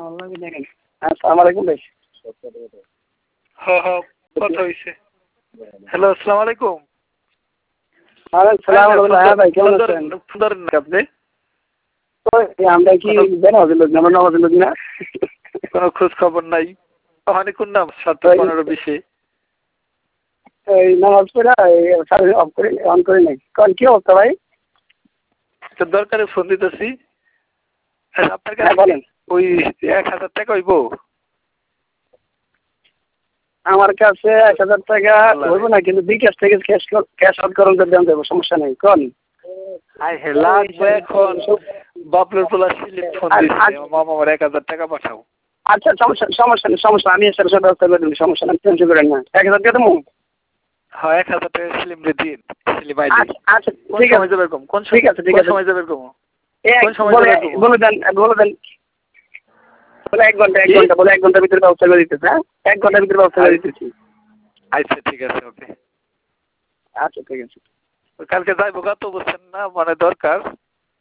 আসসালামু আলাইকুম ভাই। হ্যাঁ কথা হয়েছে। হ্যালো, আসসালামু আলাইকুম। হ্যাঁ ভাই, কেমন আছেন? আপনি আমরা কি বেনামাজি লোক না, আমরা নামাজি লোক না? কোনো খোঁজ খবর নাই। ওখানে কোন নাম 7:15-20 এই নামাজ পড়া অফ করে অন করে নাই। কারণ কি অবস্থা ভাই? তো দরকারে ফোন দিতেছি। আপনার হ্যাঁ কাছে বলেন। ওই 1000 টাকা হইব? আমার কাছে 1000 টাকা হইব না, কিন্তু বিকাশ থেকে ক্যাশ আউট করুন দেন দেবো, সমস্যা নেই। কোন লাগবে এখন। বাপরের পোলা সিলিপ ফোন দিচ্ছে, মামা আমার 1000 টাকা পাঠাও। আচ্ছা, সমস্যা নেই, আমি এর সাথে ব্যবস্থা করে দিন, সমস্যা নেই, টেনশন করেন না। 1000 টাকা দেবো। হ্যাঁ, 1000 টাকা স্লিম রে দিন। Slim ID. আচ্ছা কোন ঠিক সময় আছে, যাবে এরকম? ঠিক আছে, কোন সময় যাবে এরকম? কোন সময় যাবে এরকম? বলে দেন বলে 1 ঘন্টা বলে 1 ঘন্টার ভিতরে ব্যবস্থা করে দিতেছে। হ্যাঁ, 1 ঘন্টার ভিতরে ব্যবস্থা করে দিতেছি। আচ্ছা ঠিক আছে, ওকে। আচ্ছা ঠিক আছে। কালকে যাইবো গা তো, বুঝছেন না, মানে দরকার।